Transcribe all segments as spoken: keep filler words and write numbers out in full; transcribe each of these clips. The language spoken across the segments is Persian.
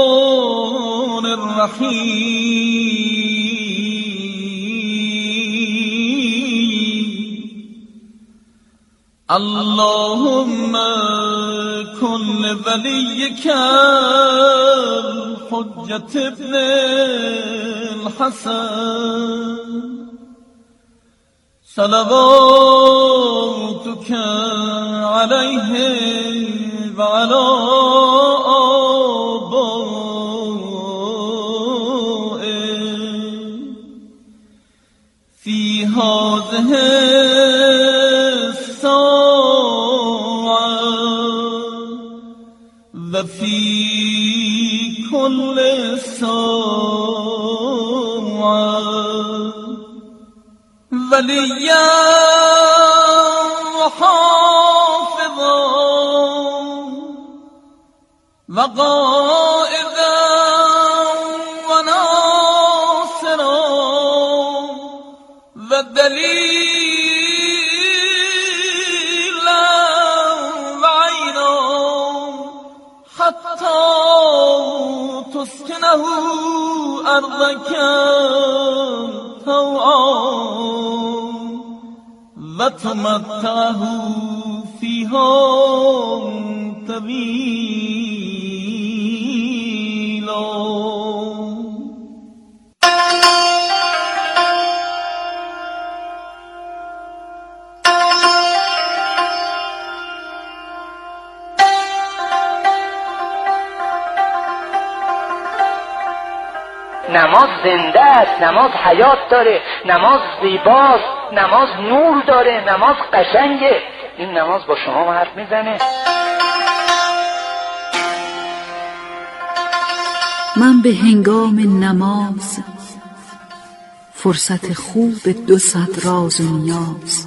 الرحمن الرحیم اللهم كن وليك الحجة ابن الحسن صلواتك عليه وعلى آبائه في هذه الساعة وفي كل ساعة وليا وحافظا وقائدا وناصرا ودليلا وعينا حتى تسكنه أرضك طوعا وتمتعه فيها طويلا. نماز زنده است، نماز حیات داره، نماز زیباست، نماز نور داره، نماز قشنگه. این نماز با شما حرف میزنه. من به هنگام نماز فرصت خوب دو صد راز و نیاز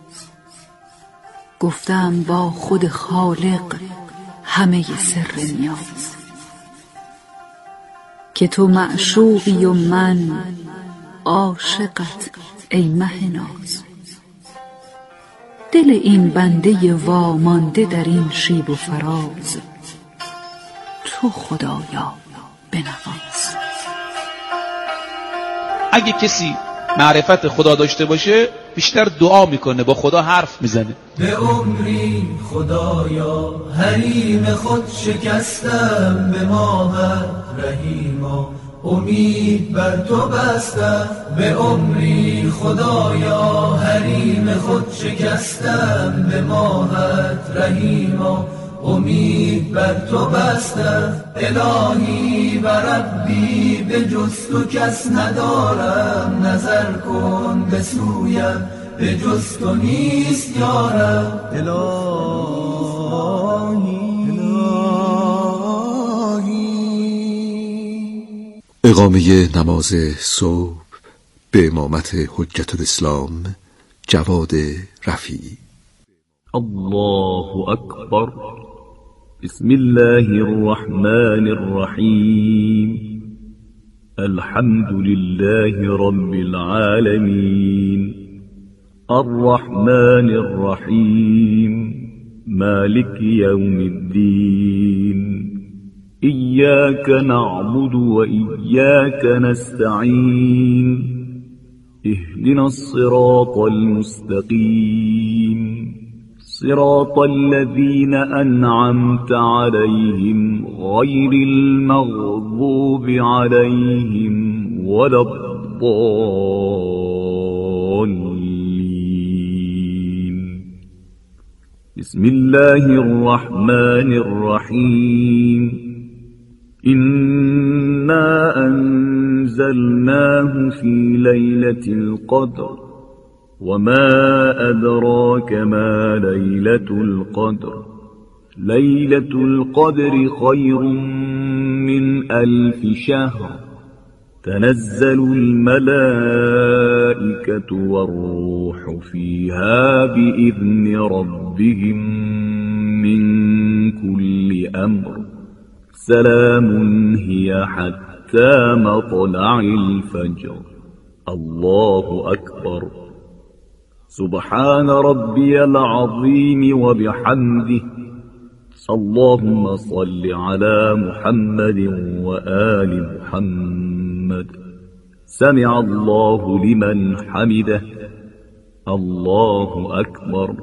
گفتم با خود خالق همه سر نیاز که تو معشوقی و من عاشقت ای مه ناز. دل این بنده وامانده در این شیب و فراز تو خدایا بنواز. اگه کسی معرفت خدا داشته باشه بیشتر دعا میکنه، با خدا حرف میزنه. به عمری خدایا حریم خود شکستم، به ماهت رحیما امید بر تو بستم. به عمری خدایا حریم خود شکستم، به ماهت رحیما امید بر تو بستم. الهی و ربی به جز تو کس ندارم، نظر کن به سویم به جز تو نیست یارم. اقامه نماز صبح به امامت حجت الاسلام جواد رفیعی. الله اکبر. بسم الله الرحمن الرحیم. الحمد لله رب العالمين الرحمن الرحیم مالك يوم الدين إياك نعبد وإياك نستعين اهدنا الصراط المستقيم صراط الذين أنعمت عليهم غير المغضوب عليهم ولا الضالين. بسم الله الرحمن الرحيم. إنا أنزلناه في ليلة القدر وما أدراك ما ليلة القدر ليلة القدر خير من ألف شهر تنزل الملائكة والروح فيها بإذن ربهم من كل أمر سلام هي حتى مطلع الفجر. الله أكبر. سبحان ربي العظيم وبحمده اللهم صل على محمد وآل محمد. سمع الله لمن حمده. الله أكبر.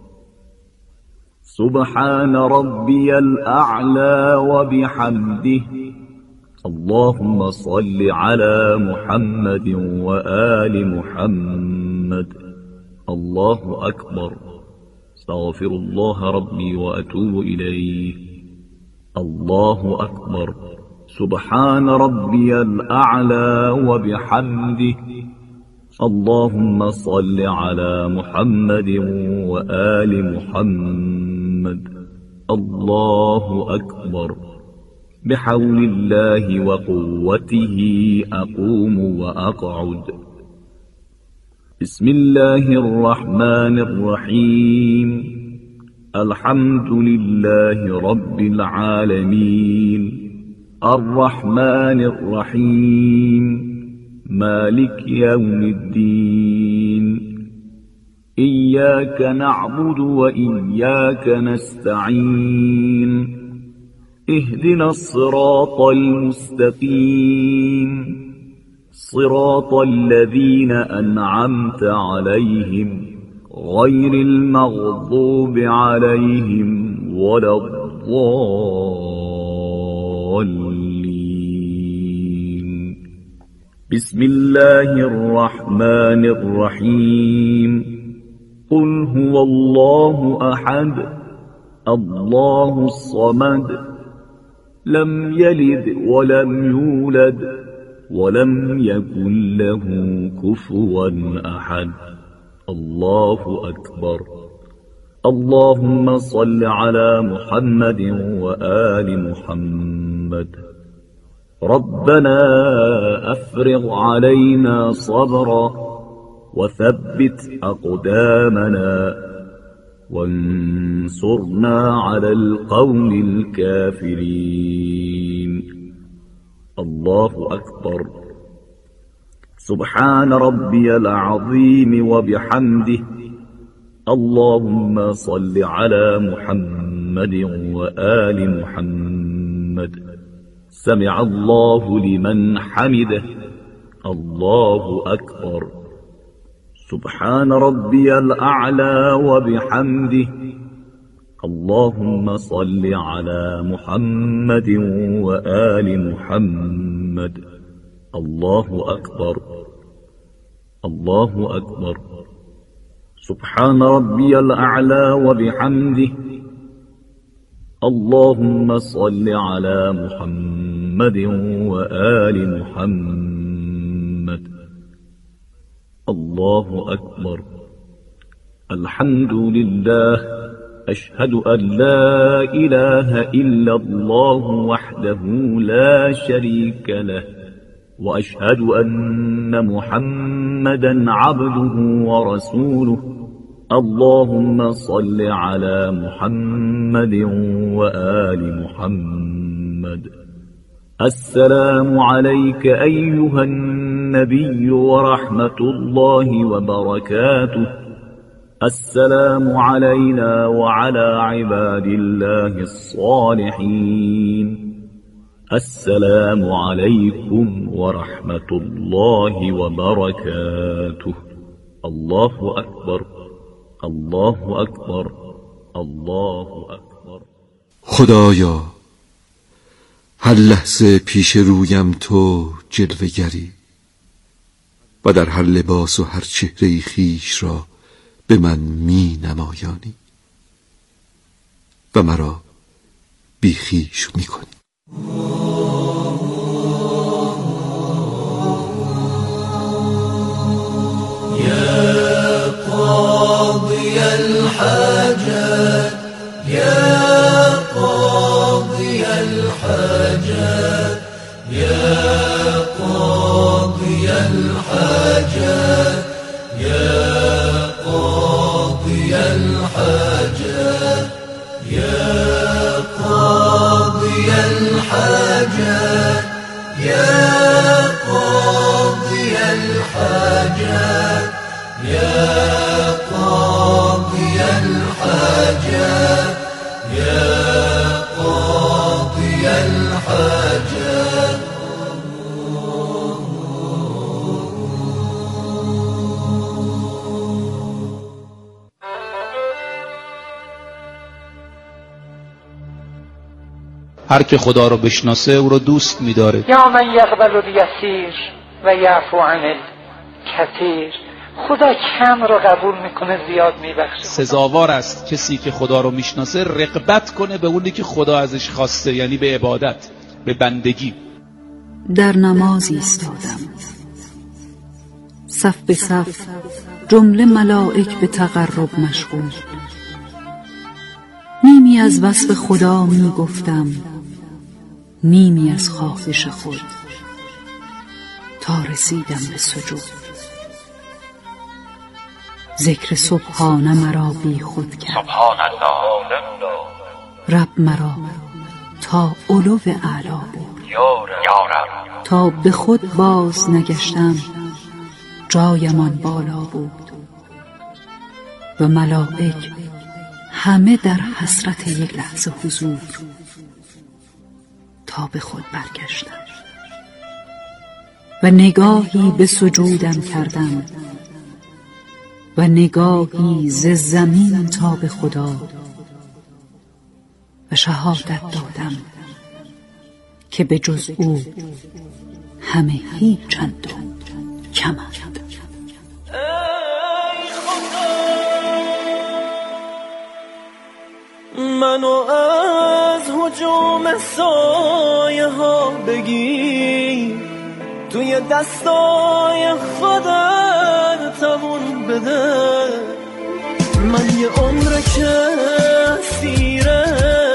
سبحان ربي الأعلى وبحمده. اللهم صل على محمد وآل محمد. الله أكبر. استغفر الله ربي وأتوب إليه. الله أكبر. سبحان ربي الأعلى وبحمده. اللهم صل على محمد وآل محمد. الله أكبر. بحول الله وقوته أقوم وأقعد. بسم الله الرحمن الرحيم. الحمد لله رب العالمين. الرحمن الرحيم. مالك يوم الدين. إياك نعبد وإياك نستعين. اهدنا الصراط المستقيم. صراط الذين أنعمت عليهم غير المغضوب عليهم ولا الضالين. بسم الله الرحمن الرحيم. قل هو الله أحد الله الصمد لم يلد ولم يولد ولم يكن له كفوا أحد. الله أكبر. اللهم صل على محمد وآل محمد. ربنا أفرغ علينا صبرا وثبت أقدامنا وانصرنا على القوم الكافرين. الله أكبر. سبحان ربي العظيم وبحمده. اللهم صل على محمد وآل محمد. سمع الله لمن حمده. الله أكبر. سبحان ربي الأعلى وبحمده. اللهم صل على محمد وآل محمد. الله أكبر. الله أكبر. سبحان ربي الأعلى وبحمده. اللهم صل على محمد وآل محمد. الله أكبر. الحمد لله. أشهد أن لا إله إلا الله وحده لا شريك له. وأشهد أن محمدا عبده ورسوله. اللهم صل على محمد وآل محمد. السلام عليك أيها النبي ورحمة الله وبركاته. السلام علينا وعلى عباد الله الصالحين. السلام عليكم ورحمة الله وبركاته. الله أكبر. الله أكبر. الله أكبر. خدایا هر لحظه پیش رویم تو جلوه‌گری و در هر لباس و هر چهره خویش را به من می نمایانی و مرا بی خویش می کنی. يا قاضي الحاجات يا قاضي الحاجات يا قاضي الحاجات يا قاضي الحاجات يا قاضي الحاجات يا قاضي الحاجات يا قاضي الحاجات يا هر که خدا رو بشناسه او رو دوست می‌داره. یا من یقبل الیسیر و یعفو عن الکثیر، خدا کم رو قبول میکنه زیاد میبخشه. سزاوار است کسی که خدا رو میشناسه رغبت کنه به اونی که خدا ازش خواسته، یعنی به عبادت، به بندگی. در نماز ایستادم، صف به صف جمله ملائک به تقرب مشغول. نیمی از وصف خدا می گفتم، نیمی از خواهش خود، تا رسیدم به سجود. ذکر سبحان مرا بی خود کرد، سبحان الله، رب مرا تا علو اعلا برد. تا به خود باز نگشتم، جایمان بالا بود و ملائک همه در حسرت یک لحظه حضور. تا به خود برگشتم و نگاهی به سجودم کردم و نگاهی ز زمین تا به خدا و شهادت دادم که به جز او همه هیچ چند و کمند. منو از هجوم سایه ها بگیر، توی دستای خودت تمون بده. من یه عمر که سیره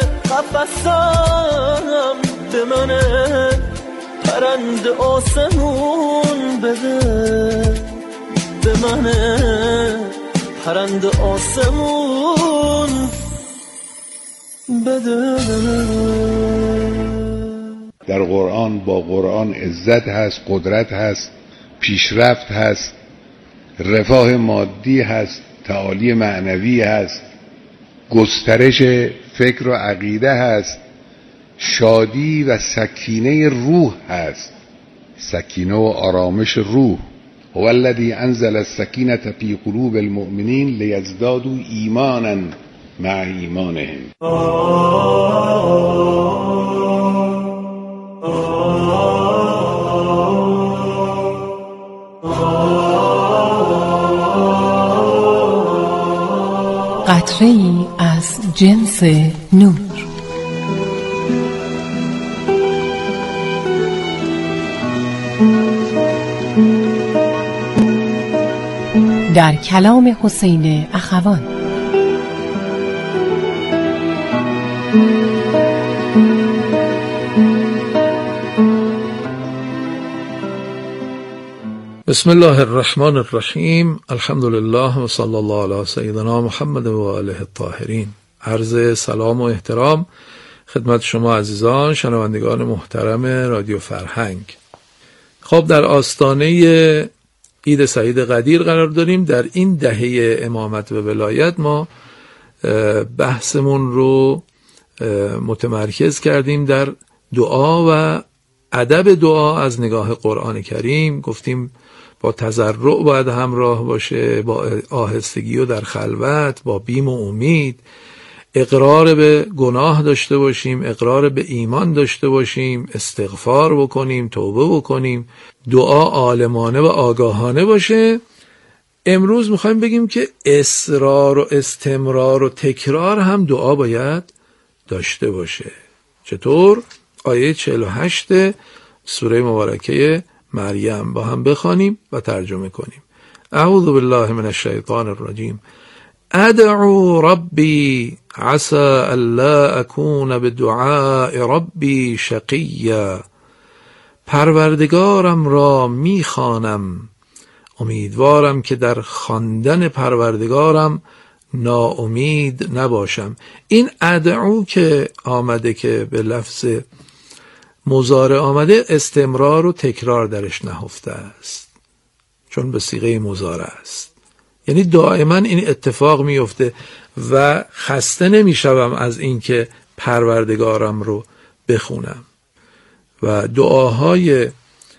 قفصم به منه، پرند آسمون بده. به منه پرند آسمون بده. در قرآن با قرآن عزت هست، قدرت هست، پیشرفت هست، رفاه مادی هست، تعالی معنوی هست، گسترش فکر و عقیده هست، شادی و سکینه روح هست، سکینه و آرامش روح. هو الذی انزل السکینة فی قلوب المؤمنین لیزدادوا ایمانا مع ایمانهم. قطره‌ای از جنس نور. در کلام حسین اخوان. بسم الله الرحمن الرحیم. الحمد لله و صلی الله علی سیدنا محمد و آله الطاهرین. عرض سلام و احترام خدمت شما عزیزان شنوندگان محترم رادیو فرهنگ. خب در آستانه عید سعید قدیر قرار داریم. در این دهه امامت و ولایت ما بحثمون رو متمرکز کردیم در دعا و ادب دعا از نگاه قرآن کریم. گفتیم با تضرع باید همراه باشه، با آهستگی و در خلوت، با بیم و امید، اقرار به گناه داشته باشیم، اقرار به ایمان داشته باشیم، استغفار بکنیم، توبه بکنیم، دعا عالمانه و آگاهانه باشه. امروز میخوایم بگیم که اصرار و استمرار و تکرار هم دعا باید داشته باشه. چطور؟ آیه چهل و هشت سوره مبارکه مریم با هم بخوانیم و ترجمه کنیم. اعوذ بالله من الشیطان الرجیم. ادعو ربی عسى الا اكون بدعاء ربی شقیا. پروردگارم را میخوانم، امیدوارم که در خواندن پروردگارم ناامید نباشم. این ادعو که آمده که به لفظ مضارع آمده، استمرار و تکرار درش نهفته است، چون به صیغه مضارع است. یعنی دائما این اتفاق میفته و خسته نمیشوم از این که پروردگارم رو بخونم. و دعاهای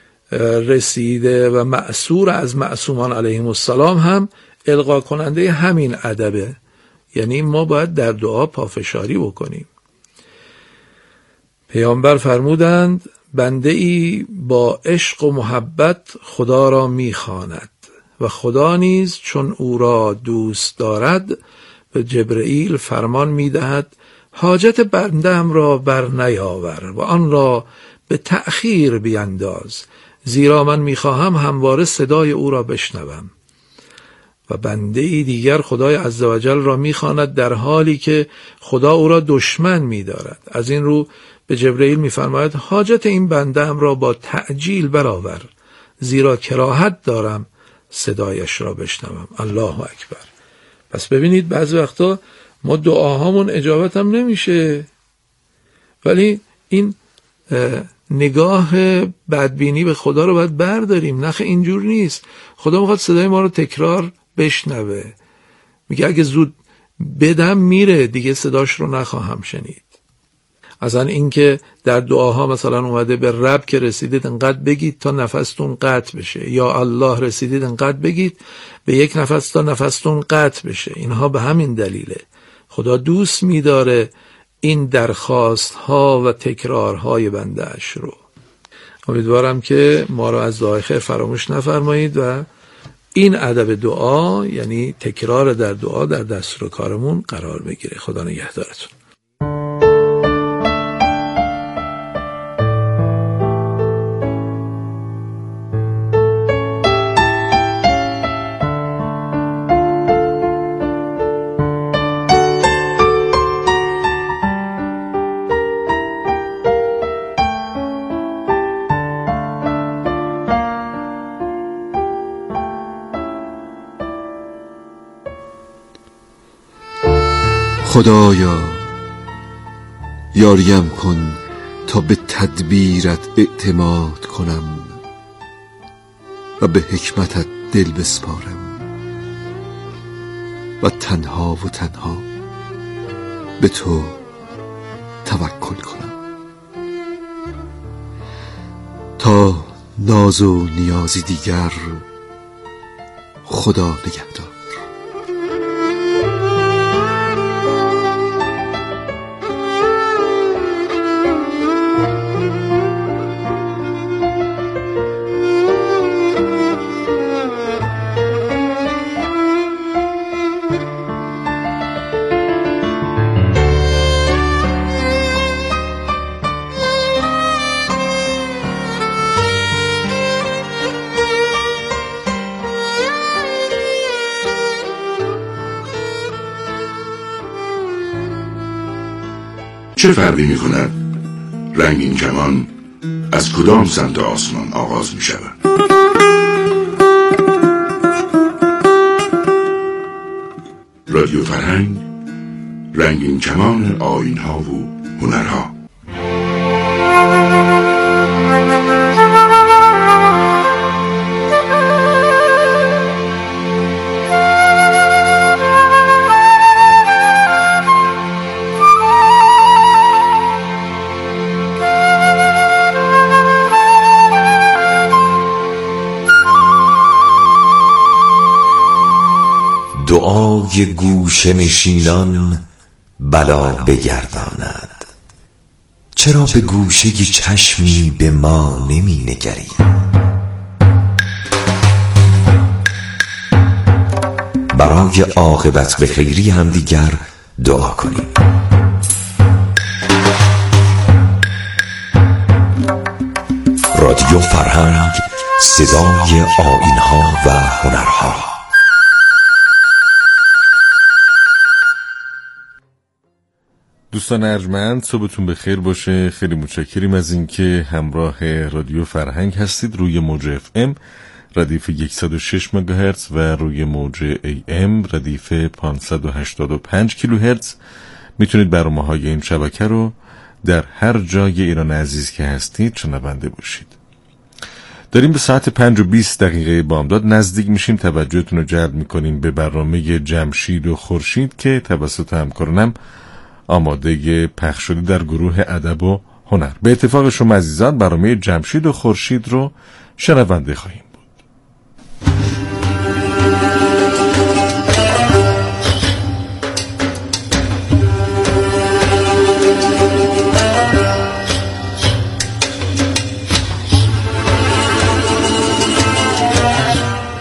رسیده و مأثور از معصومان علیهم السلام هم القا کننده همین ادبه. یعنی ما باید در دعا پافشاری بکنیم. پیامبر فرمودند بنده ای با عشق و محبت خدا را میخواند و خدا نیز چون او را دوست دارد به جبرئیل فرمان میدهد حاجت بنده‌ام را بر نیاور و آن را به تأخیر بینداز، زیرا من میخواهم همواره صدای او را بشنوم. و بنده ای دیگر خدای عزوجل را میخواند در حالی که خدا او را دشمن می‌دارد. از این رو به جبرئیل می‌فرماید حاجت این بنده‌ام را با تعجیل برآور، زیرا کراهت دارم صدایش را بشنوم. الله اکبر. پس ببینید بعضی وقتا ما دعاهامون اجابت هم نمیشه، ولی این نگاه بدبینی به خدا رو باید برداریم. نخ اینجور نیست. خدا میخواد صدای ما رو تکرار بشنوه. میگه اگه زود بدم میره دیگه صداش رو نخواهم شنید. اصلا این که در دعاها مثلا اومده به رب که رسیدید انقدر بگید تا نفستون قطع بشه، یا الله رسیدید انقدر بگید به یک نفس تا نفستون قطع بشه، اینها به همین دلیله. خدا دوست میداره این درخواست ها و تکرار های بنده اش رو. امیدوارم که ما رو از دعای خیر فراموش نفرمایید و این ادب دعا، یعنی تکرار در دعا، در دستور کارمون قرار بگیره. خدا نگهدارتون. خدایا یاریم کن تا به تدبیرت اعتماد کنم و به حکمتت دل بسپارم و تنها و تنها به تو توکل کنم تا ناز و نیازی دیگر. خدا نگهدار. چه فرقی می کند رنگین کمان از کدام سمت آسمان آغاز می شود؟ رادیو فرهنگ، رنگین کمان آیین‌ها و هنرها. دعای گوشه نشینان بلا بگرداند، چرا به گوشه چشمی به ما نمی نگری؟ برای عاقبت به خیری هم دیگر دعا کنیم. رادیو فرهنگ، صدای آیین‌ها و هنرها. دوستان ارجمند، صبحتون بخیر باشه. خیلی متشکریم از اینکه همراه رادیو فرهنگ هستید. روی موج اف ام ردیف صد و شش مگاهرتز و روی موج ای ام ردیف پانصد و هشتاد و پنج کیلوهرتز میتونید برنامه‌های این شبکه رو در هر جای ایران عزیز که هستید شنونده باشید. داریم به ساعت پنج و بیست دقیقه بامداد نزدیک میشیم. توجهتون رو جلب میکنیم به برنامه جمشید و خورشید که توسط همکارانم آماده پخش شده در گروه ادب و هنر. به اتفاق شما عزیزان برنامه جمشید و خورشید رو شنونده خواهیم بود.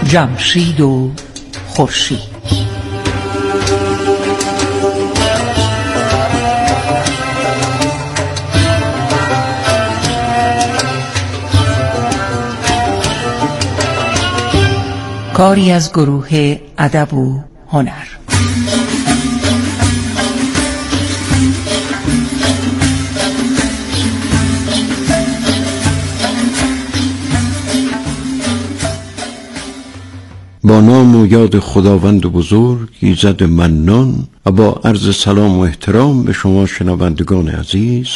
جمشید و خورشید. کاری از گروه ادب و هنر. با نام و یاد خداوند بزرگ ایزد منان و با عرض سلام و احترام به شما شنوندگان عزیز،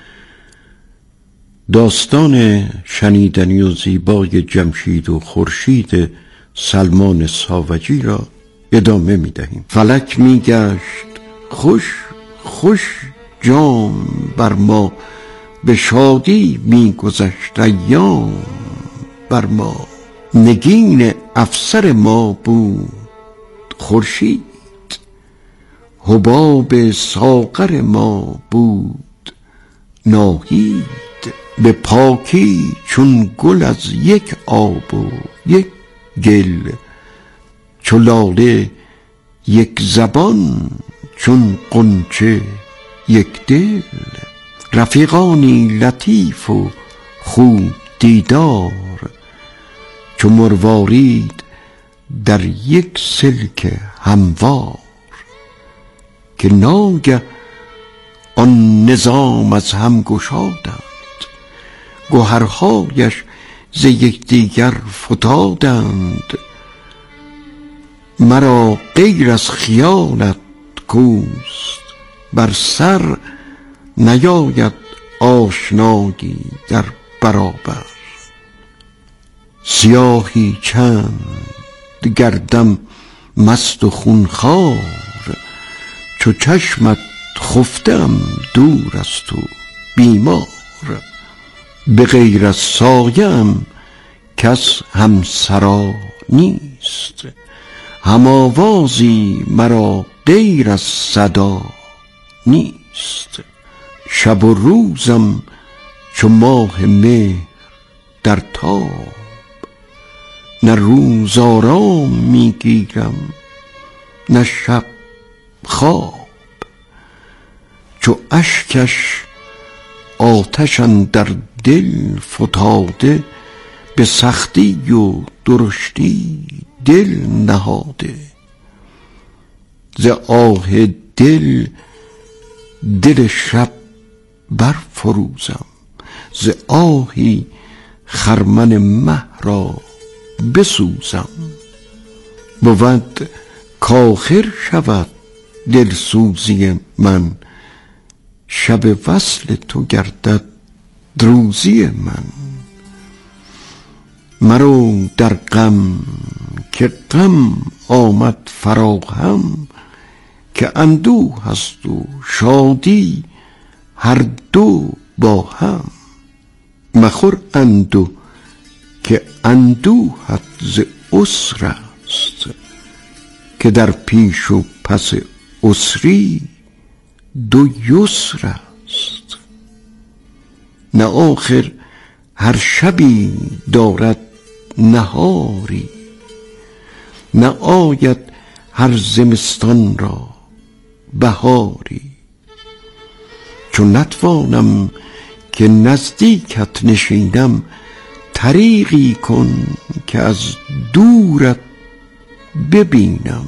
داستان شنیدنی و زیبای جمشید و خورشید سلمان ساوجی را ادامه می دهیم. فلک می گشت خوش خوش جام بر ما، به شادی می گذشت ایام بر ما. نگین افسر ما بود خورشید، حباب ساغر ما بود ناهید. به پاکی چون گل از یک آب و یک گل، چو لاله یک زبان چون غنچه یک دل. رفیقانی لطیف و خوب دیدار، چو مروارید در یک سلک هموار. که ناگه آن نظام از هم گشادند، گوهرهایش ز یکدیگر فتادند. مرا غیر از خیالت کوست بر سر، نیاید آشنایی در برابر. سیاهی چند گردم مست و خونخوار، چو چشمت خفتم دور از تو بیمار. به غیر از سایم کس همسرا نیست، هم آوازی مرا غیر از صدا نیست. شب و روزم چو ماه مهر در تاب، نه روز آرام میگیرم نه شب خواب. چو اشکش آتش اندر دل فتاده، به سختی و درشتی دل نهاده. ز آه دل دل شب برفروزم، ز آهی خرمن مه را بسوزم. بود کآخر شود دلسوزی من، شب وصل تو گردد روزی من. مرو در غم که غم آمد فراهم، که اندوه هست و شادی هر دو با هم. مخور اندوه که اندوهت ز عسر است، که در پیش و پس عسری دو یسر است. نه آخر هر شبی دارد نهاری، نه آید هر زمستان را بهاری. چون نتوانم که نزدیکت نشینم، طریقی کن که از دورت ببینم.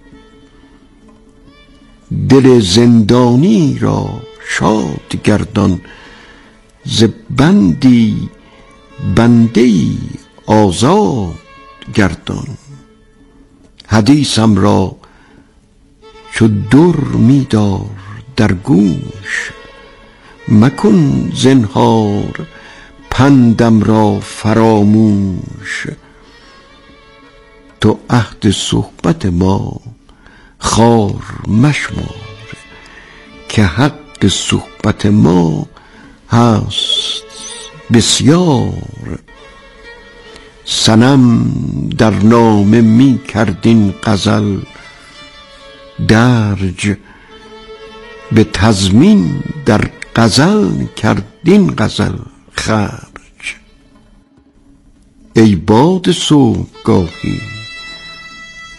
دل زندانی را شاد گردان، ز بندی بنده‌ای آزاد گردان. حدیثم را چو در می‌دار در گوش، مکن زنهار پندم را فراموش. تو عهد صحبت ما خوار مشمار، که حق صحبت ما هست بسیار. صنم در نامه می کردین غزل درج، به تضمین در غزل کردین غزل خرج. ای باد صبحگاهی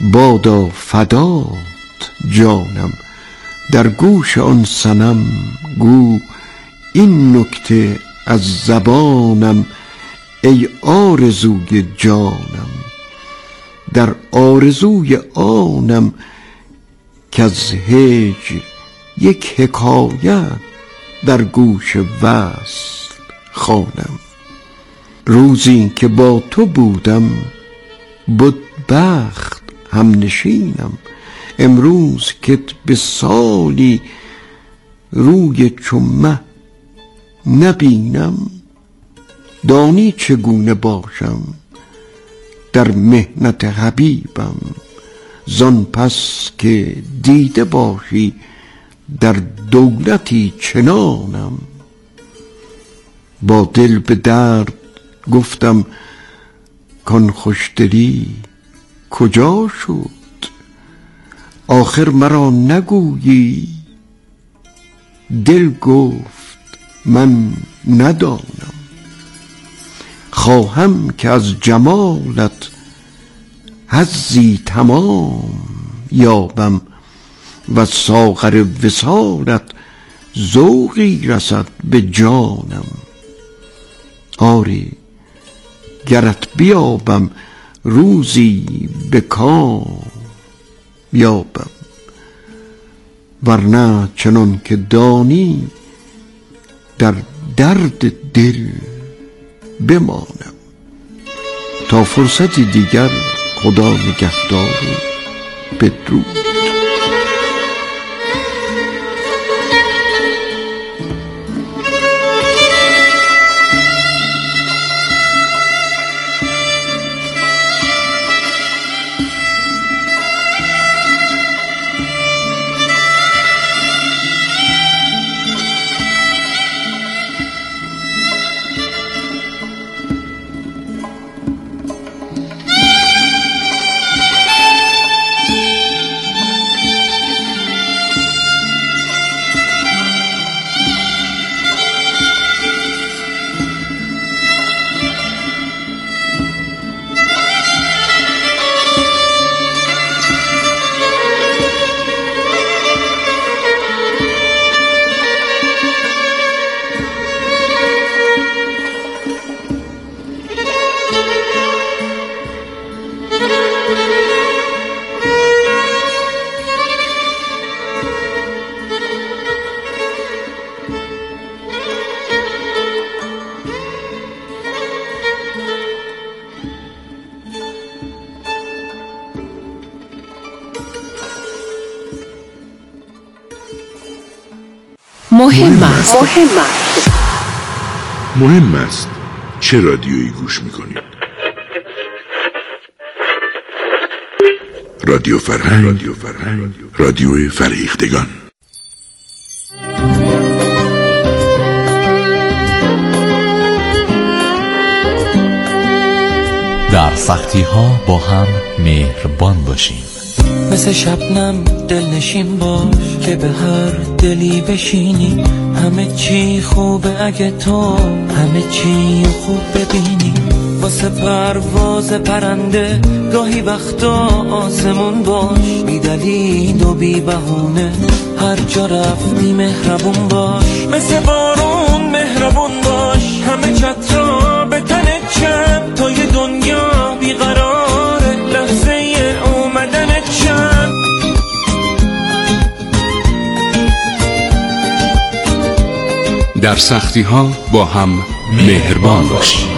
بادا فدات جانم. در گوش آن صنم گو این نکته از زبانم، ای آرزوی جانم. در آرزوی آنم که از هجر یک حکایت در گوش وصل خوانم. روزی که با تو بودم بود بخت هم نشینم، امروز که به سالی روی چو مه نبینم. دانی چگونه باشم در محنت حبیبم، زان پس که دیده باشی در دولتی چنانم. با دل به درد گفتم کان خوشدلی کجا شد، آخر مرا نگویی. دل گفت من ندانم، خواهم که از جمالت حظی تمام یابم، و ساغر وصالت ذوقی رسد به جانم. آری گرت بیابم روزی به کام یابم، ورنه چنان که دانی در درد دل بمانم. تا فرصتی دیگر خدا نگهدار و بدرود. مهم است. مهم است. مهم است چه رادیویی گوش میکنید؟ رادیو فرهنگ، رادیو فرهنگ، رادیو فرهیختگان. در سختی ها با هم مهربان باشیم. مثل شبنم دلنشین باش که به هر دلی بشینی. همه چی خوبه اگه تو همه چی خوب ببینی. واسه پرواز پرنده گاهی وقتا آسمون باش. بی دلیل و بی بهونه هر جا رفتی مهربون باش. مثل بارون مهربون باش. همه چترا به تنت چند تا یه دنیا بیقراره لحظه اومدنت چند. در سختی ها با هم مهربان باشیم.